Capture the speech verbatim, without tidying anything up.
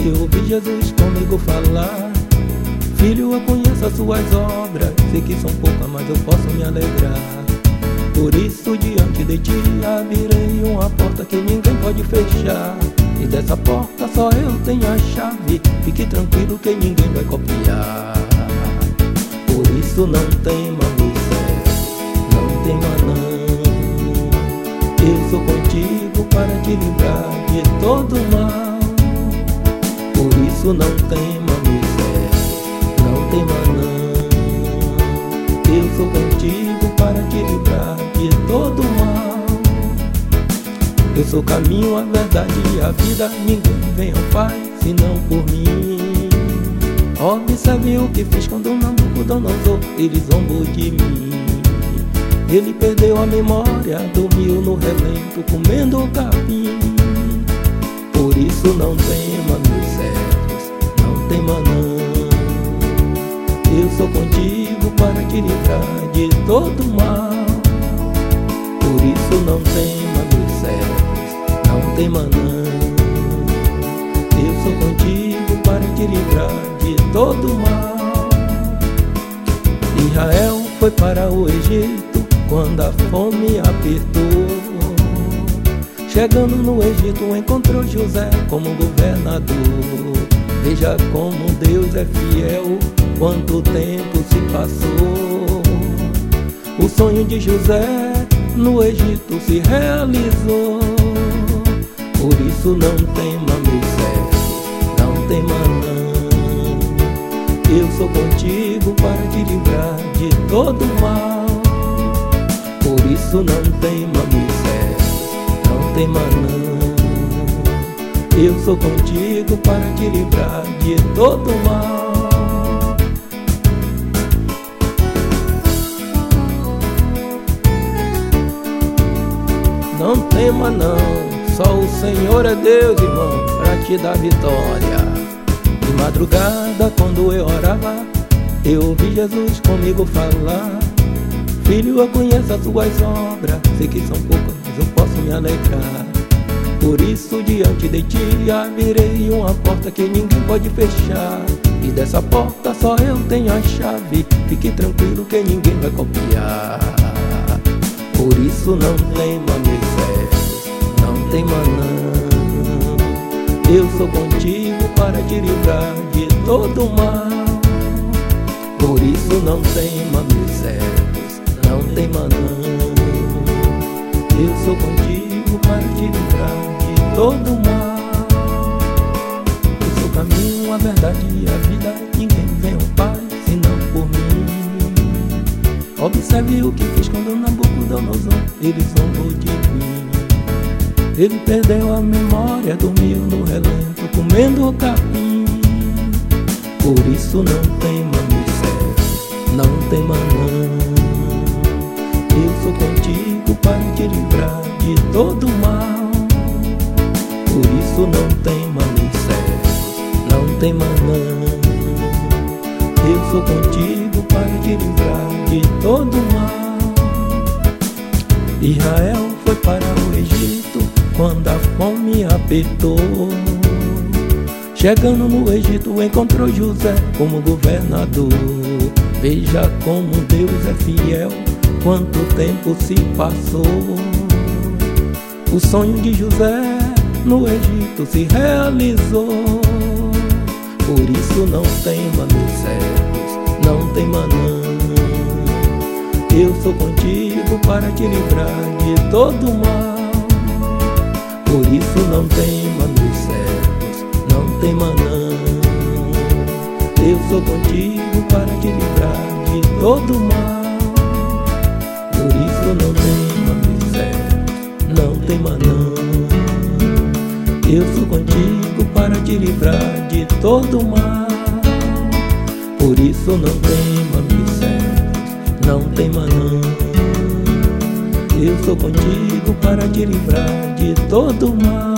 Eu ouvi Jesus comigo falar: filho, eu conheço as suas obras, sei que são poucas, mas eu posso me alegrar. Por isso diante de ti abrirei uma porta que ninguém pode fechar, e dessa porta só eu tenho a chave. Fique tranquilo que ninguém vai copiar. Por isso não tema, Moisés, não tema não. Eu sou contigo para te livrar de todo mal. Por isso não tema, Moisés, não tema não. Eu sou contigo para te livrar de todo mal. Eu sou o caminho, a verdade e a vida, ninguém vem ao Pai senão por mim. Observe o que fiz quando Nabucodonosor ele zombou de mim. Ele perdeu a memória, dormiu no relento, comendo capim. Por isso não tema, meus servos, não tema não. Eu sou contigo para te livrar de todo mal. Por isso não tema, meus servos, não tema não. Eu sou contigo para te livrar de todo mal. Israel foi para o Egito quando a fome apertou. Chegando no Egito encontrou José como governador. Veja como Deus é fiel, quanto tempo se passou. O sonho de José no Egito se realizou. Por isso não tema, meus servos, não tema não. Eu sou contigo para te livrar de todo mal. Por isso não tema, meus servos, não tema não. Eu sou contigo para te livrar de todo mal. Não tema não, só o Senhor é Deus, irmão, pra te dar vitória. De madrugada quando eu orava, eu ouvi Jesus comigo falar: filho, eu conheço as tuas obras, sei que são poucas, mas eu posso me alegrar. Por isso diante de ti abrirei uma porta que ninguém pode fechar, e dessa porta só eu tenho a chave. Fique tranquilo que ninguém vai copiar. Por isso não tema, meus servos, não tema não. Eu sou contigo para te livrar de todo mal. Por isso não tema, meus servos, não tema não. Eu sou contigo para te livrar de todo mal. Eu sou o caminho, a verdade e a vida, ninguém vem ao Pai senão por mim. Observe o que fiz quando Nabucodonosor ele zombou de mim. Ele perdeu a memória, dormiu no relento, comendo capim. Por isso não tema, meus servos, não tema não. Eu sou contigo para te livrar de todo mal. Por isso não tema, meus servos, não tema não. Eu sou contigo para te livrar de todo mal. Israel foi para o Egito quando a fome apertou. Chegando no Egito encontrou José como governador. Veja como Deus é fiel, quanto tempo se passou. O sonho de José no Egito se realizou. Por isso não tema, meus servos, não tema não. Eu sou contigo para te livrar de todo mal. Por isso não tema, meus servos, não tema não. Eu sou contigo para te livrar de todo mal. Por isso não tema, meus servos, não tema não. Eu sou contigo para te livrar de todo mal. Por isso não tema, meus servos, não tema não. Eu sou contigo para te livrar de todo mal.